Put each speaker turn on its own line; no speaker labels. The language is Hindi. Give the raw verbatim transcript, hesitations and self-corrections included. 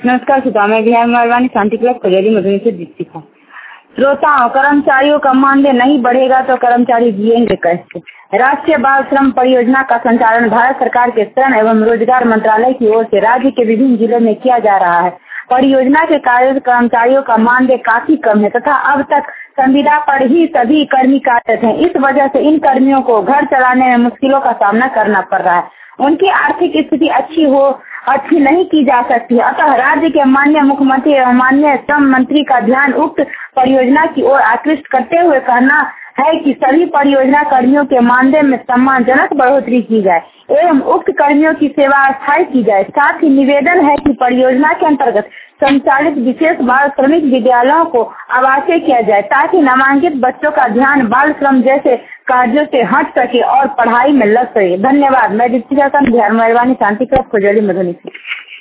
नमस्कार श्रोता, मैं बिहार मेहरबानी शांति क्लब खजूरी मधुबनी से दीपिका। श्रोताओं, कर्मचारियों का मानदेय नहीं बढ़ेगा तो कर्मचारी जिएंगे कैसे? राष्ट्रीय बाल श्रम परियोजना का संचालन भारत सरकार के श्रम एवं रोजगार मंत्रालय की ओर से राज्य के विभिन्न जिलों में किया जा रहा है। परियोजना के कार्य कर्मचारियों का मानदेय काफी कम है तथा अब तक संविदा पर ही सभी कर्मी कार्यरत हैं। इस वजह से इन कर्मियों को घर चलाने में मुश्किलों का सामना करना पड़ रहा है। उनकी आर्थिक स्थिति अच्छी हो अच्छी नहीं की जा सकती। अतः राज्य के माननीय मुख्यमंत्री एवं माननीय श्रम मंत्री का ध्यान उक्त परियोजना की ओर आकृष्ट करते हुए कहना है कि सभी परियोजना कर्मियों के मानदेय में सम्मानजनक बढ़ोतरी की जाए एवं उक्त कर्मियों की सेवा स्थायी की जाए। साथ ही निवेदन है कि परियोजना के अंतर्गत संचालित विशेष बाल श्रमिक विद्यालयों को आवासीय किया जाए ताकि नामांकित बच्चों का ध्यान बाल श्रम जैसे कार्यों से हट सके और पढ़ाई में लग सके। धन्यवाद। मैं दीपिका बिहार मेहरबानी शांति क्लब खजूरी मधुबनी से।